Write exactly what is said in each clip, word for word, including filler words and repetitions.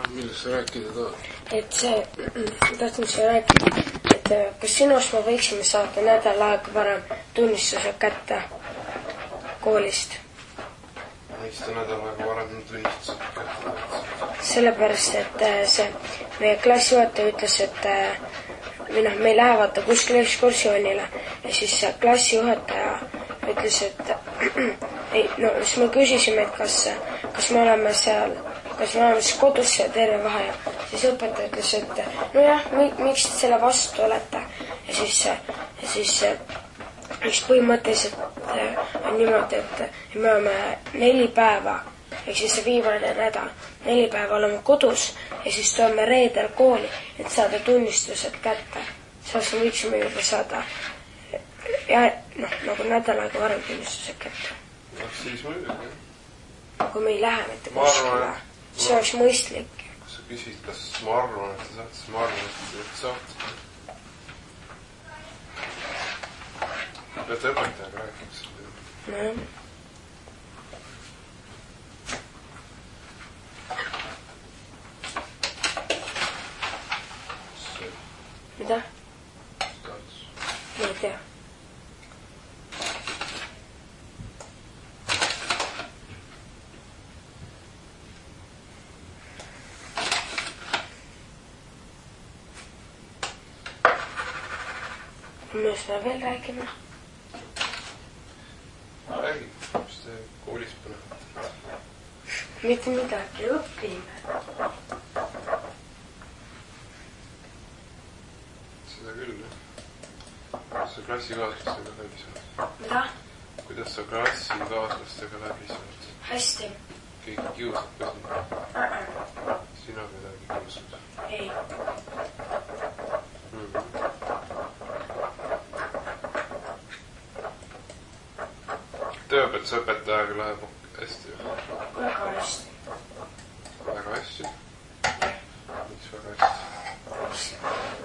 Millest sa rääkida tahad? Et see, tahtsin siia rääkida, et kas sinust me võiksime saada nädal aega varem tunnistuse kätte koolist? Miks ta nädal aega varem tunnistuse kätte? Sellepärast, et see meie klassijuhataja ütles, et või noh, me ei lähe vaata kuskile ekskursioonile ja siis klassijuhataja ütles, et ei, no siis me küsisime, et kas, kas me oleme seal, kas me oleme siis kodus terve vahe ja siis õpetaja ütles, et nojah, miks te selle vastu olete ja siis, ja siis üks põhimõtteliselt on niimoodi, et me oleme neli päeva ehk siis see viimane nädal, neli päeva oleme kodus ja siis tuleme reedel kooli, et saada tunnistused kätte. Saas me võiksime juba saada ja noh, nagu nädal aega varem tunnistused kätte. No siis muidugi. Kui me ei lähe mitte kuskile, see oleks mõistlik. Kui sa küsid, kas ma arvan, et sa saad, siis ma arvan, et sa saad. Pead õpetajaga rääkiks. No jah. Mida? Ma ei tea. Millest me veel räägime? Räägi, mis te koolis põnevad? Mitte midagi, õppime. Seda küll, kuidas sa klassikaaslastega läbi saad? Mida? Kuidas sa klassikaaslastega läbi saad? Hästi. Keegi kiusab ka sinna? Uh-uh. Sina midagi kiusad? Ei. Mm-hmm. Tööb, et sa õpetajaga läheb hästi? Väga hästi. Väga hästi? Miks väga hästi?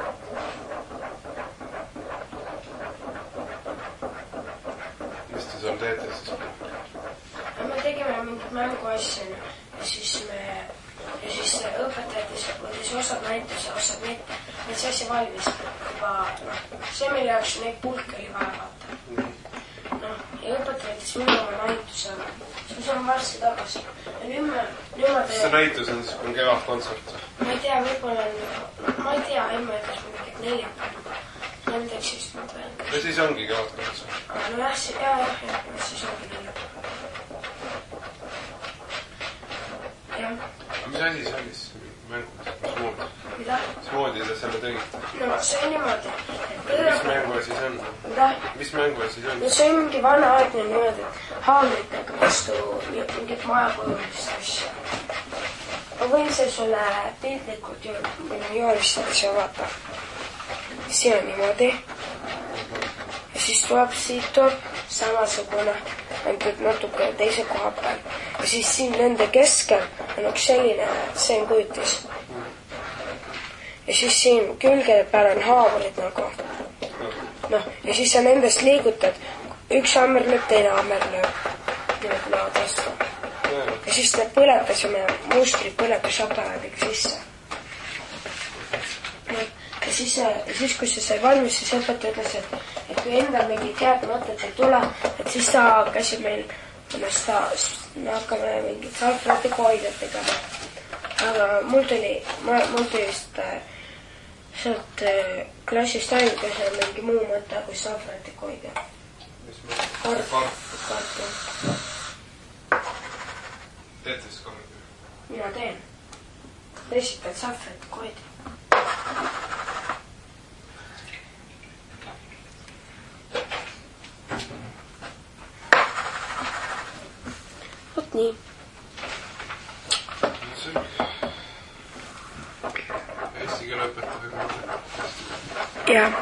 Mis te seal teete siis? Me tegime mingit mänguasja ja siis me ja siis õpetajad võttis osad näituse, osad mitte. Need see asja valmis juba, noh, see meil jaoks neid pulke oli vaja vaata. Noh, ja õpetaja võttis minu oma näituse, siis on varsti tagasi. Ja nüüd me, nüüd ma teen... See näitus on siis, kui on kevad kontsert? Ma ei tea, võib-olla on, ma ei tea, emme ütles mingit neljapäeva. Nendeks siis ma pean. Ja siis ongi kevad kontsert? Aga no jah, jah, jah, jah, siis ongi neljapäeva. Jah. Mis asi see oli siis mängus? Mis moodi? Mida? Mis moodi te selle tegite? No see on niimoodi. Mis mängu asi see on? Mida? Mis mängu asi see on? No see on mingi vana aegne niimoodi, et haamritega vastu mingit majakujulist asja. Ma võin see sulle pildlikult joonistada siia vaata. See on niimoodi. Ja siis tuleb siit tuleb samasugune, ainult natuke teise koha peal. Ja siis siin nende keskel on üks selline seenkujutis. Ja siis siin külgede peal on haamurid nagu. Noh, ja siis sa nendest liigutad. Üks hammer lööb, teine hammer lööb. Nüüd laad vastu. Ja siis need põletasime mustrid põletas aparaadiga sisse. Ja siis, ja siis kui see sai valmis, siis õpetaja ütles, et, et kui endal mingit head mõtet ei tule, et siis ta käsib meil, ennast ta, me hakkame mingit salvrätiga hoidjat tegema. Aga mul tuli, mul tuli vist sealt klassist ainuke see mingi muu mõte kui salvrätiga hoidja. Mis mõte? Kart. Kart, jah. Teete siis korraga? Mina teen. Esitad salvrätiga hoidja. Vot nii. Eesti keele õpetajaga. Jah.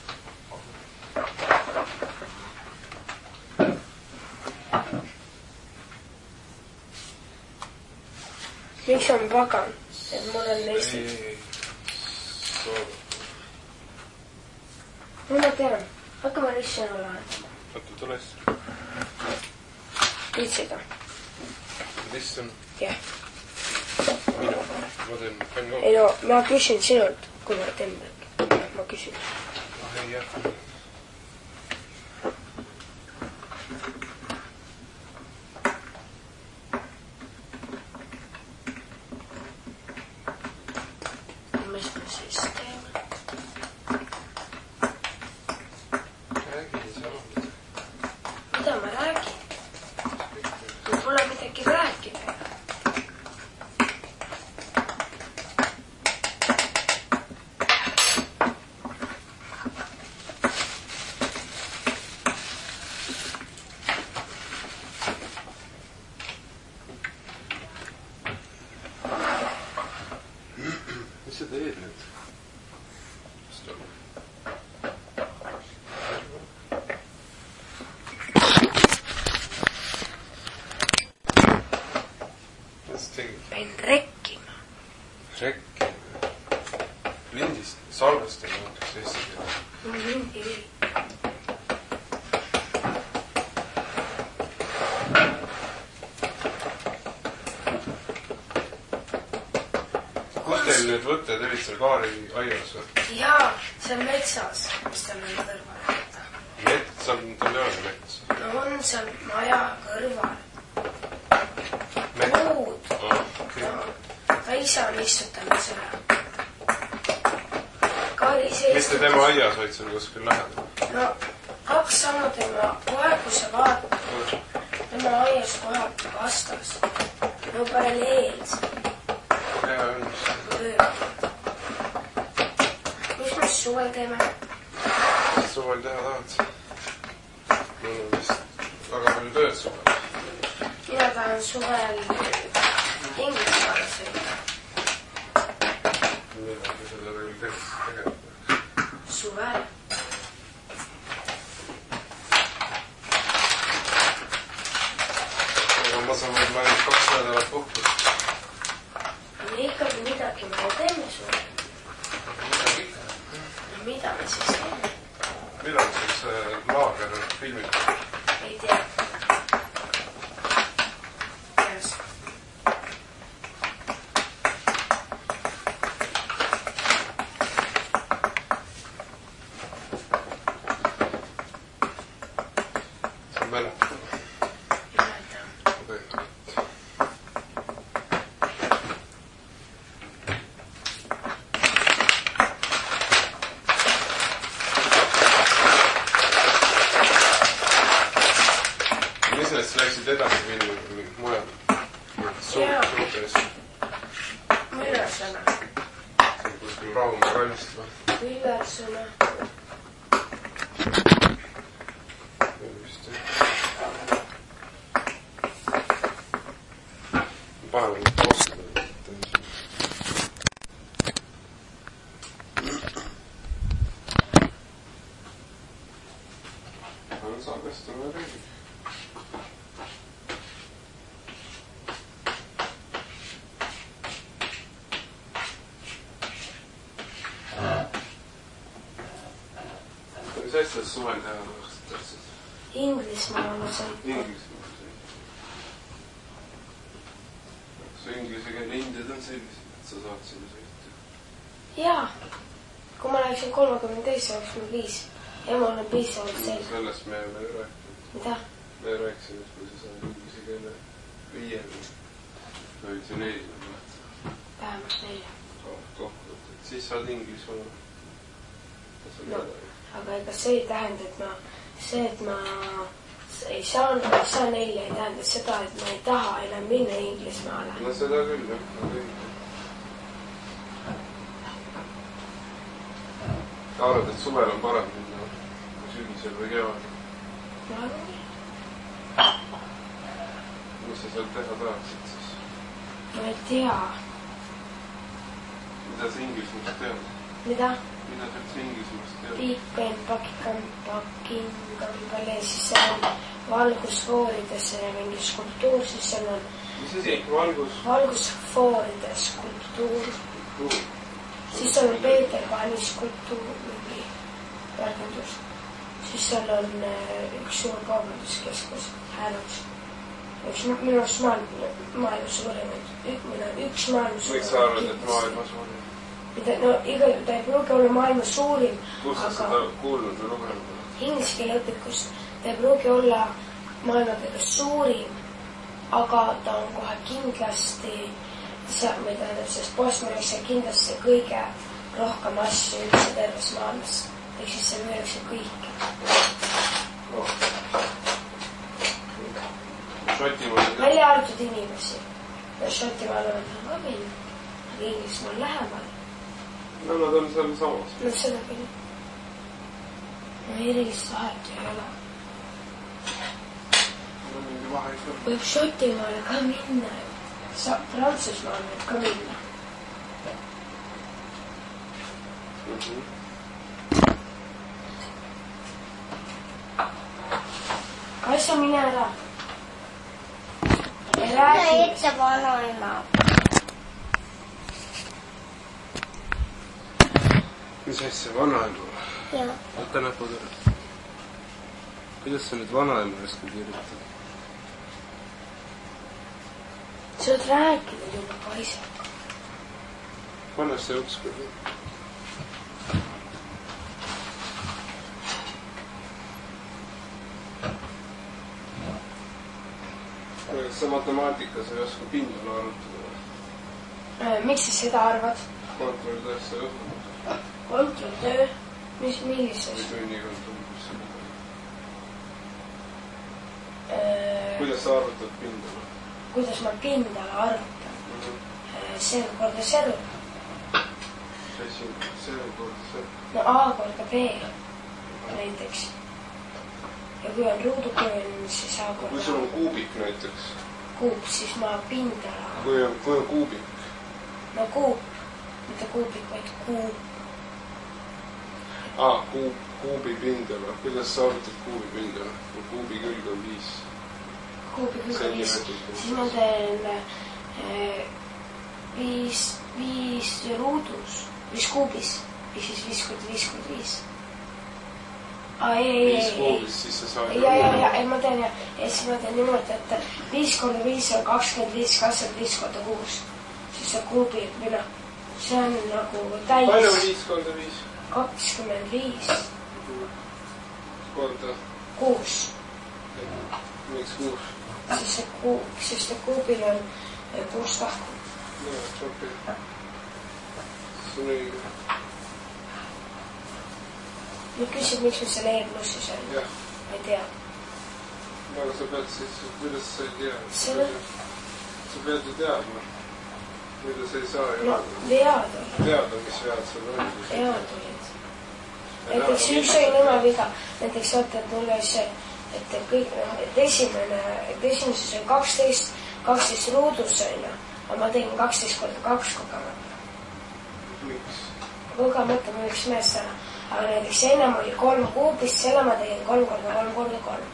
Miks on pagan? Et mul on eesti. No ma tean. Hakkame lihtsalt lahendama. Oota, tule siis. Viitsida. Listen. Jah. Minu. ma teen Van Gogh. ei no, ma küsin sinult, kui ma teen midagi. Ma küsin. Ah, ei, jah. Mis ma siis teeme? Räägi sa. Mida ma räägin? Mul pole midagi rääkida. Mis sa teed nüüd? Mis tegid? Pein rekkima. Rekkima. Lindist salvestama näiteks eesti keeles. Mul lindi viil. Kus teil nüüd võtted olid seal Kaari aias või? Jaa, see on metsas, mis tal on kõrval. Mets, seal tal ei ole mets. No on seal maja kõrval. Mets? Puud. Ah, okei. No, ta isa on istutanud selle. Kaari sees... Mis te tema aias olid seal kuskil lähedal? No, kaks sammu tema kohe, kui sa vaatad. Tema aias kohe vastas. No paralleels. Hea on. Mis me suvel teeme? Mis suvel teha tahad? Mul on vist väga palju tööd suvel. Mina tahan suvel Inglismaale sõita. Midagi selle veel tegema. Suvel? Aga ma saan võib-olla ainult kaks nädalat puhkust. Ikkagi midagi me teeme suvel. Midagi ikka. No mida me siis teeme? Millal siis laager filmib? Ei tea. Teas. Sa mäletad? Mäletan. Okei. Mis neist läksid edasi filmi või mujal? Jaa. Suurtes. Müllersõna. See on kuskil Rahumäe rannist või? Müllersõna. Vist jah. Panen nüüd pausi. On salvestama räägib. Mis asjad suvel teha tahaksid tähtsad? Inglismaale sõita. Inglismaal sõita. Kas inglise keele hinded on sellised, et sa saad sinna sõita? Jaa. Kui ma läksin kolmekümne teise kakskümmend viis ja mul on piisavalt selge. Sellest me ei ole rääkinud. Mida? Me rääkisime, et kui sa saad inglise keele viieni või see neljani. Vähemalt nelja. Kohtult, et siis saad Inglismaal. No, aga ega see ei tähenda, et ma, see, et ma ei saa, ei saa nelja, ei tähenda seda, et ma ei taha enam minna Inglismaale. No seda küll, jah. Sa arvad, et suvel on parem minna sügisel või kevadel? Ma arvan küll. Mis sa seal teha tahaksid siis? Ma ei tea. Mida sa Inglismaast tead? Mida? Mida sa üldse Inglismaast tead? Big Ben, Buckingham, Buckingham Palace, siis seal on valgusfoorides mingi skulptuur, siis seal on... Mis asi? Valgus? Valgusfooride skulptuur. Skulptuur. Siis seal on Peeter Pani skulptuur, mingi rakendus. Siis seal on üks suur kaubanduskeskus, Häälus. üks minu arust maailma, maailma suurimaid, üks maailma suurimaid. Miks sa arvad, et maailma suurim? Mida, no igal ta ei pruugi olla maailma suurim. Kus sa seda kuulnud või lugenud? Inglise keele õpikust ta ei pruugi olla maailma kõige suurim, aga ta on kohe kindlasti see, või tähendab, sest postmaailmas on kindlasti kõige rohkem asju üldse terves maailmas. Ehk siis see müüakse kõike. Oh. Šotimaal... Välja arvatud inimesi. Šotimaal on ka minna, aga Inglismaal lähemal. No nad on seal samas. No seda küll. No erilist vahet ei ole. No mingi vahe ei ole. Võib Šotimaale ka minna. Prantsusmaal võib ka minna. Mm-hmm. Kaisa, mine ära. Räägi itse vanaema. Mis asja, vanaema? Jah. Võta näpud ära. Kuidas sa nüüd vanaema äsken kirjutad? Sa oled rääkinud juba Kaisaga. Pane see ükskord. Kas sa matemaatikas ei oska pindala arutada? Miks sa seda arvad? Kontrolltöös sa ei oska. Kontrolltöö? Mis, millises? Või tunnikontrollis seda. Äh... Kuidas sa arvutad pindala? Kuidas ma pindala arvutan? Mm-hmm. See korda seru. See korda seru? No A korda B näiteks. Ja kui on ruudukujuline, siis A korda... Kui sul on kuubik näiteks? Kuub, siis ma pindala... Kui on, kui on kuubik? No kuub. Mitte kuubik, vaid kuub. Ah, kuub, kuubi pindala. Kuidas sa arvutad kuubi pindala? Kui kuubi külg on viis. Kuubi külg on viis. Siis ma teen eh, viis, viis ruudus. Viis kuubis. Ja siis viis korda viis korda viis. Ah, ei, ei, viis ei, kuubis, siis sa saad... Ja, ja, ja, ei, ma teen ja, ja siis ma teen niimoodi, et viis korda viis on kakskümmend viis, kakskümmend viis korda kuus. Siis see kuubi, või noh, see on nagu täis... Palju viis korda viis? kakskümmend viis. Korda? Kuus. Miks kuus? Siis see kuub, siis see kuubil on kuus tahku. Jah, okei. See on õige. Nüüd küsid, miks me selle E-plussis on? Jah. Ma ei tea. Aga sa pead siis, kuidas sa ei tea? Selle? Sa pead ju teadma. Mida sa ei saa ju... No, vead olid. Teada, mis vead sul on. Vead olid. Näiteks üks oli nõme viga. Näiteks vaata, et mul oli see, et kõik, et esimene, et esimeses oli kaksteist, kaksteist ruudus on ju. Aga ma tegin kaksteist korda kaks kogemata. Miks? Kogemata mul üks mees ära. Aga näiteks ennem oli kolm kuubist, selle ma tegin kolm korda kolm korda kolm.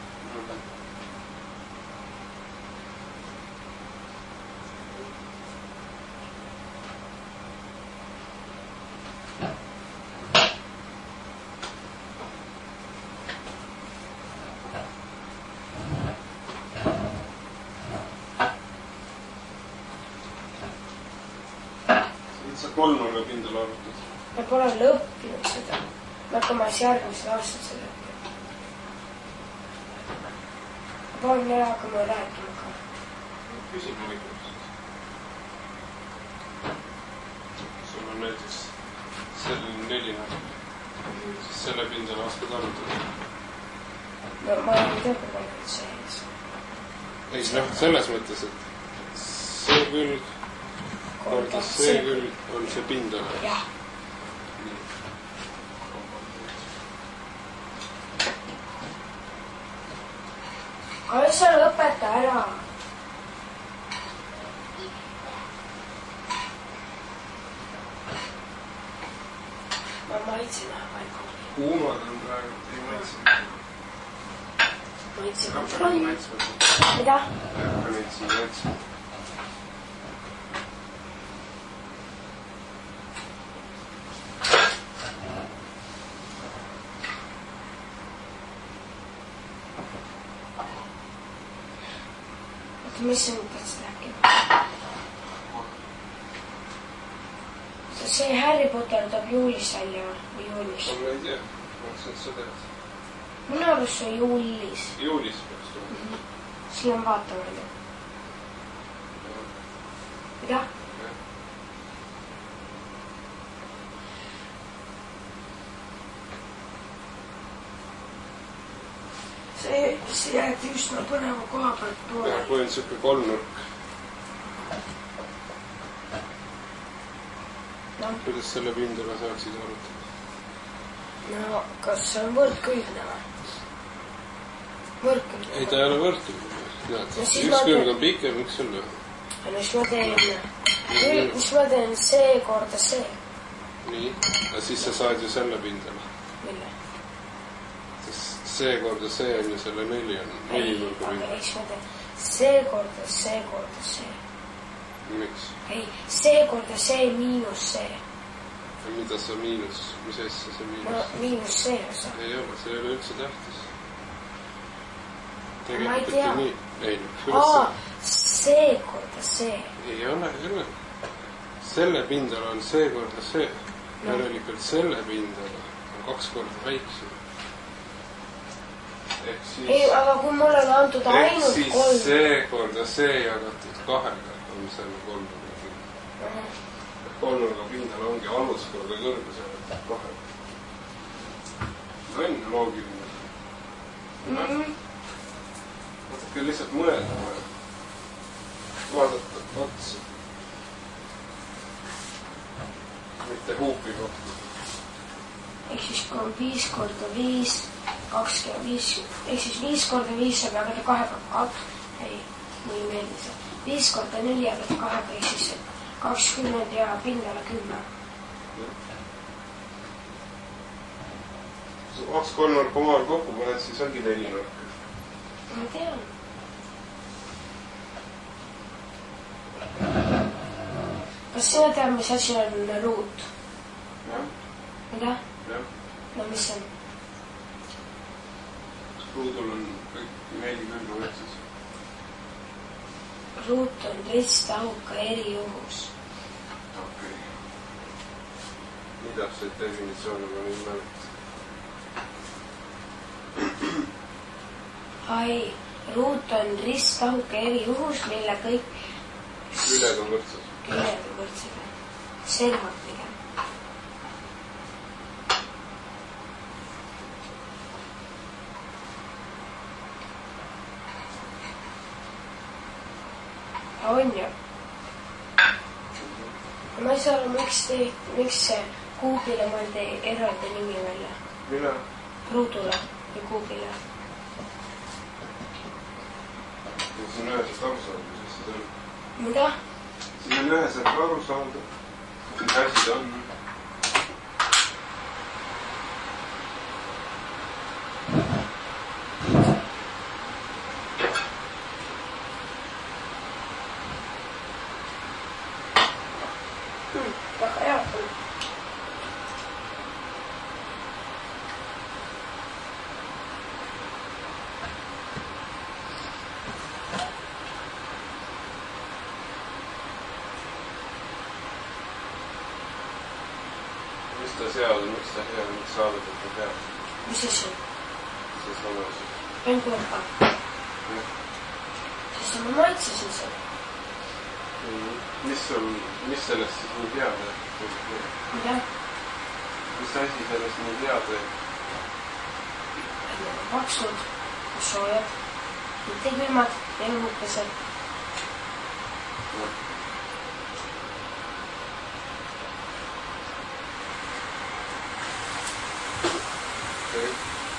Sa kolmaga pindala arvutad? Ma pole lõppinud seda. Ma hakkame järgmisel aastal seda õppima. Ma palun ära hakkama rääkima ka. Küsin muidugi. Sul on näiteks selline neline, siis selle pindala oskad arvutada. No ma ei tea, kui palju see ees. Ei, noh, selles mõttes, et see külg korda see külg on see pindala. Jah. Aga sa lõpeta ära. Ma maitsin väga. Kuumad on praegu, ei maitsin. Maitsin. Hakka neid maitsma. Mida? Hakka neid siin maitsma. mis sa nüüd tahtsid rääkida? See Harry Potter tuleb juulis välja või juulis? Ma ei tea, ma ütlesin, et sa tead. Minu arust on juulis. Juulis peaks tulema. Mm -hmm. Siin on vaatamine. Mida? See, see jäeti üsna põneva koha pealt poole. Ja, kui on siuke kolmnurk. No. Kuidas selle pindala saaksid arutada? No, kas see on võrdkülgne või? Võrdkülgne. Ei, ta ei ole võrdkülgne. Näed, no, üks külg on pikem, üks on lühem. No siis ma teen, siis ma teen see korda see. Nii, ja siis sa saad ju selle pindala. Mille? See korda see on ju selle neli on. Ei, aga eks ma teen see korda see korda see. Miks? Ei, see korda see miinus see. Ja mida sa miinus, mis asja see miinus? No miinus see osa. Ei ole, see ei ole üldse tähtis. Ma ei tea. Ei, Aa, see korda see. Ei ole, ei ole. Selle pindala on see korda see. No. Järelikult selle pindala on kaks korda väiksem. Ehk siis... Ei, aga kui mulle on antud ainult kolm... Ehk siis see korda see jagatud kahega on selle kolmnurga pindala. Uh-huh. Kolmnurga pindala ongi aluskorda kõrguse jagatud kahega. No on loogiline. No. Mm-hmm. Vaatake lihtsalt mõelda. Vaadata otsa. Mitte huupi kohta. Ehk siis kui on viis korda viis, kakskümmend viis, ehk siis viis korda viis saab jagada kahega kaks, ei, mul ei meeldi see. viis korda neli jagada kahega, ehk siis kakskümmend ja pindala kümme. Kaks kolmnurka maal kokku paned, siis ongi neli nurka. Ma tean. Kas sina tead, mis asi on ruut? Jah. Mida? Jah. No mis on? Ruudul on kõik neli külgu võtsis. Ruut on ristahuka erijuhus. Okei. Nii täpselt definitsiooni ma nii mäleta. Ai, ruut on ristahuka erijuhus, mille kõik... Küljed on võrdsed. Küljed on võrdsed. Servad pigem. On ju. Ma ei saa aru, miks, te, miks see kuubile mõeldi eraldi nimi välja. Mille? Ruudule ja kuubile. Ja siin üheselt aru saada, mis see on. Mida? Siin on üheselt aru saada, mis asi see on. Mis ta seal on, miks ta hea, miks saadet, et ta peab? Mis asi? See sama asi. Penguurka. Sest ma maitsesin seda. Mis sul, mis sellest siis nii hea teeb? Mida? Mis asi sellest nii hea teeb? Maksnud, soojad, mitte külmad, pengukesed. Okei.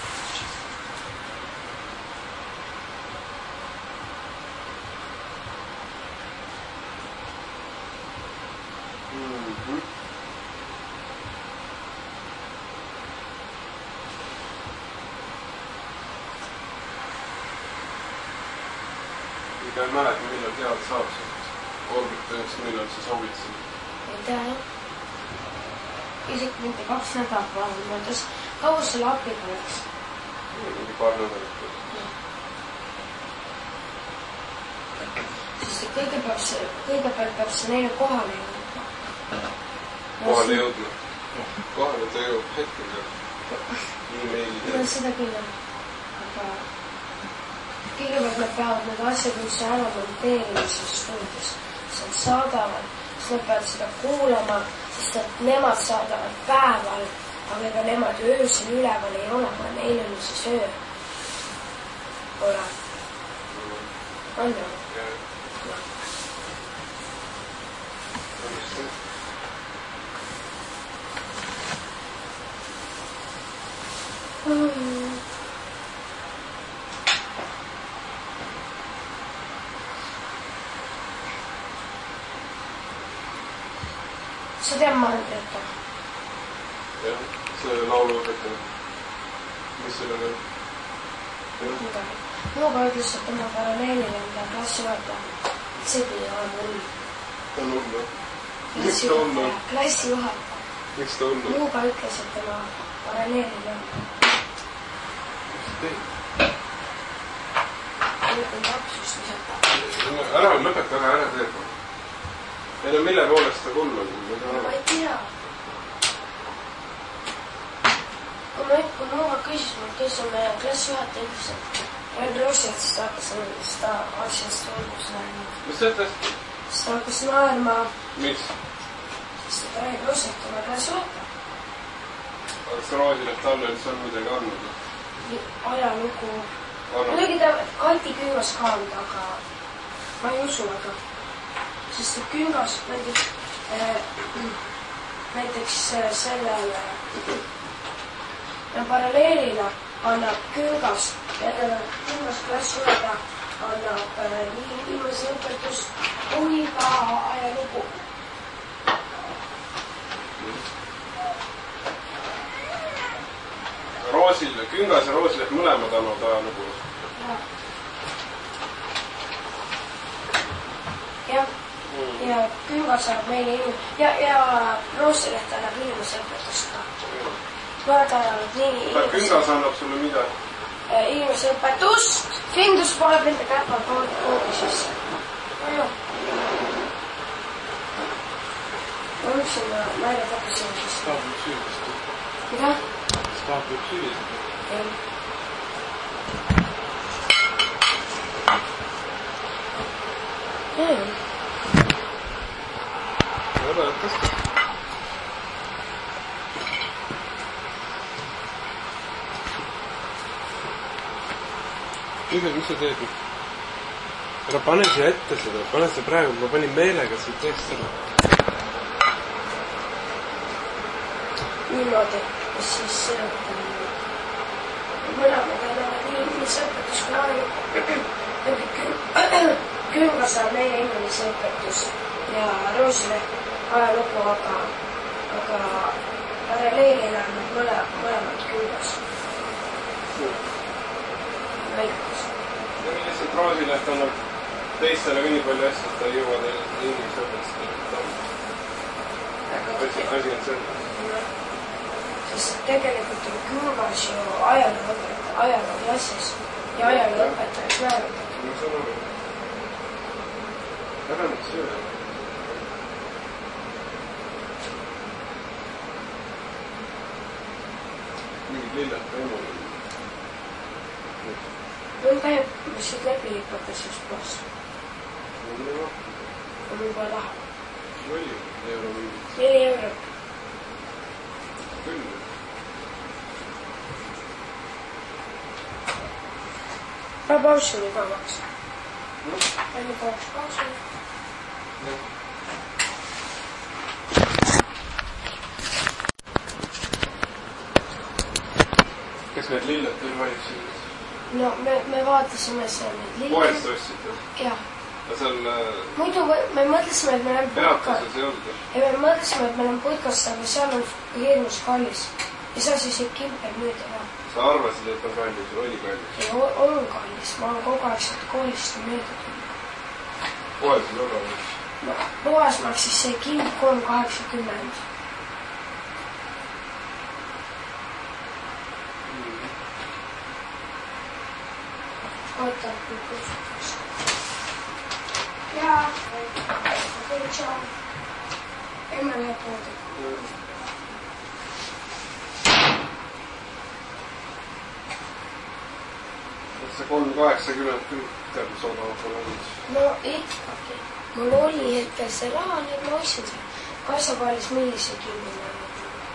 Mhm. Mida ei mäleta, millal teada saab sellest orbitõest, millal sa soovid siin? Ei tea, jah. Isegi mitte kaks nädalat vahel mõttes. Kaua selle apiga läks? Mingi paar nädalat. Sest et kõigepealt see, kõigepealt peab see neile kohale jõudma. Kohale jõudma. Kohale ta jõud hetkega. No seda küll on. Aga kõigepealt nad peavad need asjad, mis ära monteerimise stuudios. Nad saadavad, siis nad peavad seda kuulama, sest et nemad saadavad päeval, aga ega nemad öösel üleval ei ole, aga neil on siis öö. Ole. On ju? Mm. Sa tead Mandrita? Jah, see laulu õpetaja. Mis selle veel? Midagi. Minuga ütles, et tema paralleelil enda klassijuhataja. See pidi olema hull. Ta on hull, jah? Miks ta hull on? Klassijuhataja. Miks ta hull on? Minuga ütles, et tema paralleelil on. Mis sa teed? Nüüd on täpsust visata. Ära lõpeta, ära ära teed. Meil on mille poolest ta hull on? Ma ei tea. Kui ma kui Nuuga küsis mul, kes on meie klassijuhataja ütles, et Jan Roosset, siis ta hakkas seda asjast hulgus naerma. Mis sa ütles? Siis ta hakkas naerma. Mis? Sest et Jan Roosset on klassijuhataja. Kas Roosileft talle üldse on midagi andnud? Ajalugu. Muidugi ta Kati Küngas ka on, aga ma ei usu, aga sest et Küngas näiteks, äh, näiteks sellele ja paralleelina annab Küngas ja Küngas klassijuhataja annab nii viimase õpetust kui ka ajalugu. Roosil, Küngas ja Roosileft mõlemad annavad ajalugu. Jah. Ja Küngas annab meile inimene ja, ja Roosileft annab inimese õpetust ka. Mõned annavad nii inimese... Küngas annab sulle midagi? Inimese õpetust! Findus pole pende käpal koodi sisse. No. Ma mõtlesin, ma ei ole tagasi sisse. Staab võib süüdist. Mida? Staab võib süüdist. Ei. Ei. Ära jättes. Ühe, mis sa teed? Ära pane siia ette seda, pane see praegu, ma panin meelega siit teist ära. Niimoodi, siis mõlemad annavad inimese õpetus, kui ajalugu. Küngas saab meile inimese õpetus ja Roosile ajalugu, aga, aga paralleelina on mõlemad Küngas. Väikus. Ja lihtsalt Roosileft annab teistele nii palju asja, et ta ei jõua teile inimese õpetust. Asi on selle. Sest tegelikult on Küngas ju ajaloo ajaloo klassis ja ajaloo õpetajad määravad. Ma saan aru. Ära nüüd söö. Mingid lillad ka emu. Mul käib, mis siit läbi lipatas just poos. Mul ei ole. Mul pole taha. Neli euro mingit. Neli euro. Küll. Ma pausuni ka maksa. Palju paus pausuni. Kes need lillad teil valitsid? No me, me vaatasime seal need lillad. Poest ostsite? Jah. Ja seal... Muidu me mõtlesime, et meil on puikas. Peatuses ei olnud? Ja me mõtlesime, et meil on puikas, aga seal on hirmus kallis. Ja sa siis ei kimpel müüda ka. Sa arvasid, et on kallis või oli kallis? Ei, on kallis. Ma olen kogu aeg sealt koolist müüdud. Poes on väga või? No, poes maksis see kind kolm kaheksakümmend. Oota, kui kustukas. jaa. Tšau. Emme läheb poodi. see kolm kaheksakümmend küll teab, mis odavat on olnud. No ikkagi. Mul oli hetkel see raha, nii ma ostsin see. Kassapaalis millise kinni ma olen.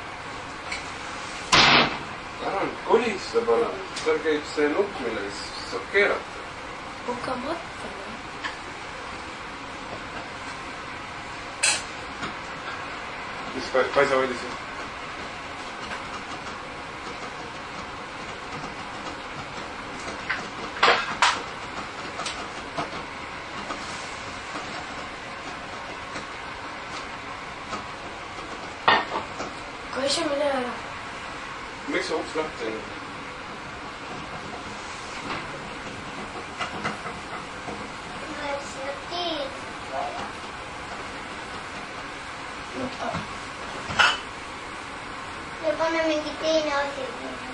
Ära nüüd kolista pane. Seal käib see nukk, millega saab keerata. Aga mõtleme. Mis paisa oli see? Kaisa, mine ära. Miks see uks lahti on? Võta. Me paneme mingi teine asi.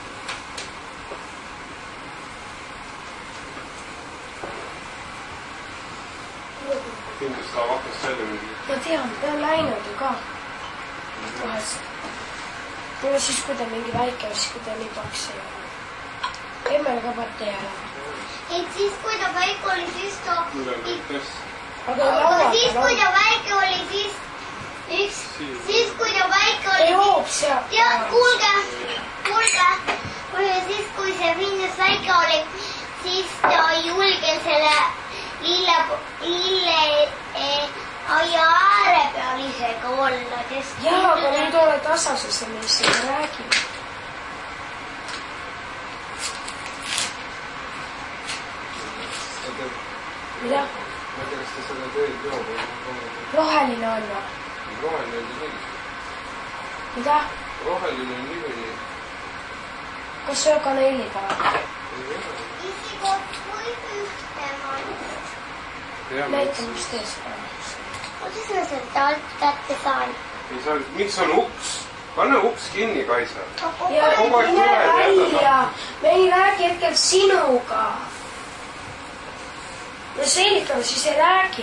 Kindlasti ta hakkas selle mingi. Ma tean, ta on läinud ju ka. Vahest. Mulle siis, kui ta mingi väike osas, kui ta nii paks ei ole. Emmel ka partei ära. Et siis, kui ta väike oli, siis ta... Aga siis, kui ta väike oli, siis... Üks... Siis, kui ta väike oli... Ei hoops ja... Ja, kuulge, kuulge. Siis, kui see Vinnes väike oli, siis ta julgen selle lille... Lille... Aia aare peal isegi olla, sest... Jaa, aga nüüd oled asasesse, mis seda räägib. Mida? Ma ei tea, kas ta seda teed joob. Roheline on või? Roheline on nii. Mida? Roheline on nii või? Kas söö kaneeliga või? Isi kokku ühte manis. Näita, mis tees on. Kuidas ma seda alt kätte saan? Miks on uks? Pane uks kinni, Kaisa. Ja mine välja. Me ei räägi hetkel sinuga. No selgitame, siis ei räägi.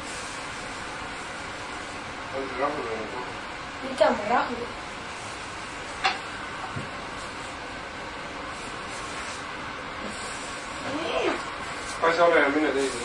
On see rahuline kogu? Mida ma rahulin? Kaisa, ole ja mine teise.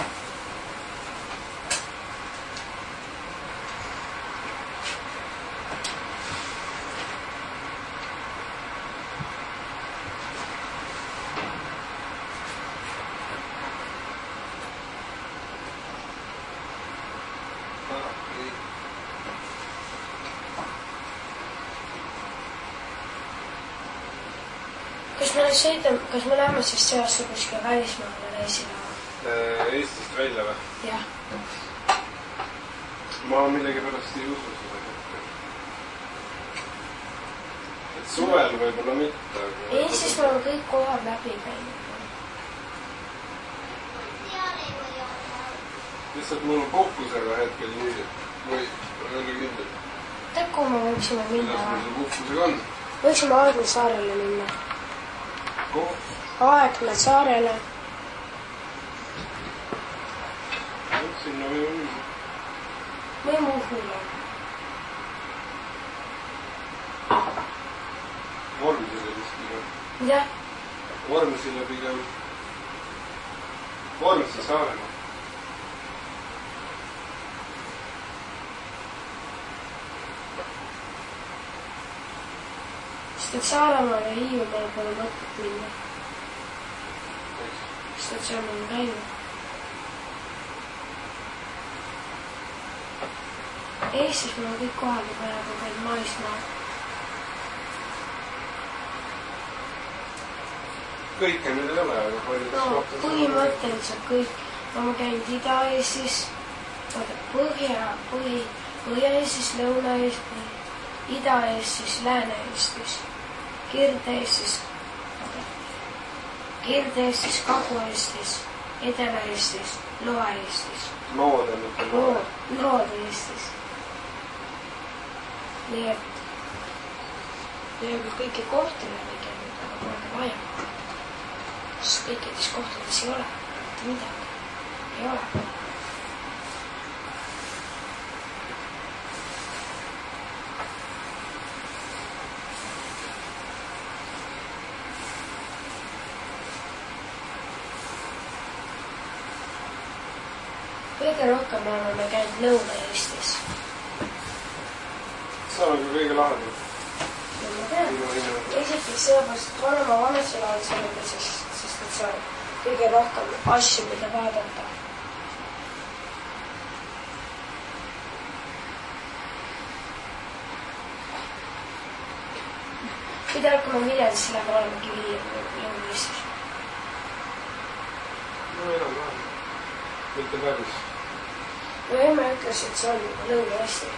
Kas me sõidame, kas me läheme siis see aasta kuskil välismaale reisile? Eestist välja või? Jah. Ma millegi pärast ei usu seda kohta. Et suvel võib-olla mitte. Eestis me oleme kõik kohad läbi käinud. Lihtsalt mul on puhkusega hetkel nii, või ole kindel. Tead, kuhu me võiksime minna? Kuidas meil see puhkusega on? Võiksime Aegna saarele minna. Kuhu? Aegna saarele. Sinna võime minna. Või Muhule. Vormisile vist pigem. Mida? Vormisile pigem. Vormisile saarele. Sest et Saaremaal ja Hiiumaal pole mõtet minna. Sest et seal on käinud. Eestis me kõik kohal juba jääb veel maismaa. Kõike meil ei ole, aga palju No, põhimõtteliselt kõik. Ma olen käinud Ida-Eestis, Põhja, Põhi, Põhja-Eestis, Lõuna-Eestis, Ida-Eestis, Lääne-Eestis, Kirde-Eestis, Kirde-Eestis, Kagu-Eestis, Edela-Eestis, Loa-Eestis. Lood on mitte lood. Lood-Eestis. Nii et peaaegu kõiki kohti läbi käinud, aga pole vaja. Sest kõikides kohtades ei ole mitte midagi. Ei ole. kõige rohkem oleme me käinud Lõuna-Eestis. seal on ka kõige lahedam. Ja ma tean. Esiteks sellepärast, et vanema vanasi laad sellega, sest, sest et seal on kõige rohkem asju, mida vaadata. Mida hakkama Viljandisse läheb olemegi Lõuna-Eestis? No enam vähem. Mitte päris. No emme ütles, et see on Lõuna-Eesti.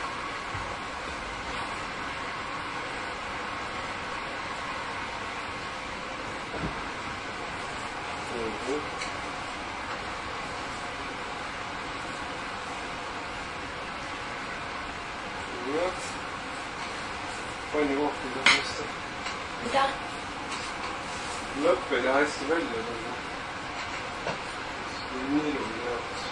Jah. Palju kohti teha hästi. Mida? Lõpp ei teha hästi välja. Niilu jaoks.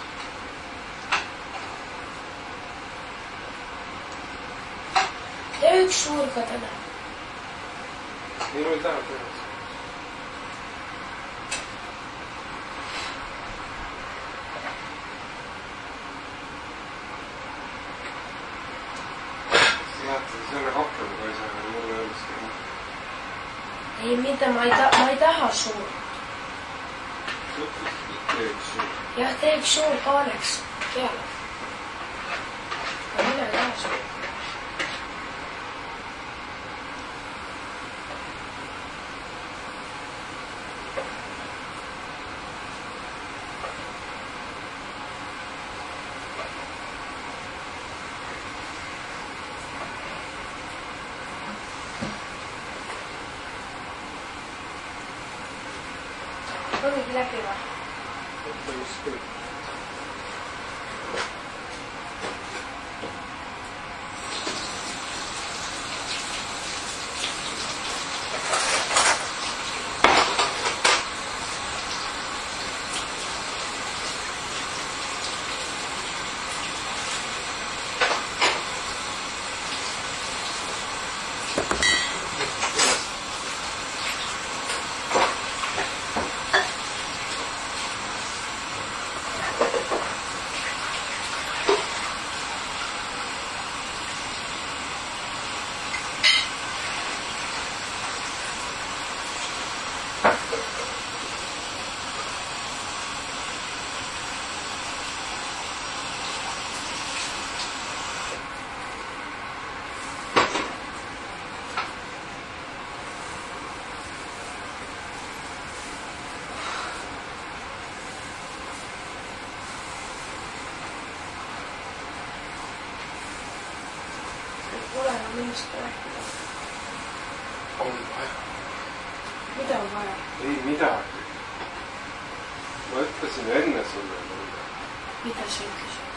Ja üks suur kadene. Niilu ei taha teha. Selle hakkama, kui ei saa mulle öeldagi. Ei, mida ma ei, ta, ma ei taha suur. Teeks suur. Jah, teeks suur kaaneks peale. Aga mina ei taha suur. Ongi läbi või? Võtta just küll. Pole enam millest rääkida. On vaja. Mida on vaja? Ei midagi. Ma ütlesin enne sulle. Mida sa ütlesid?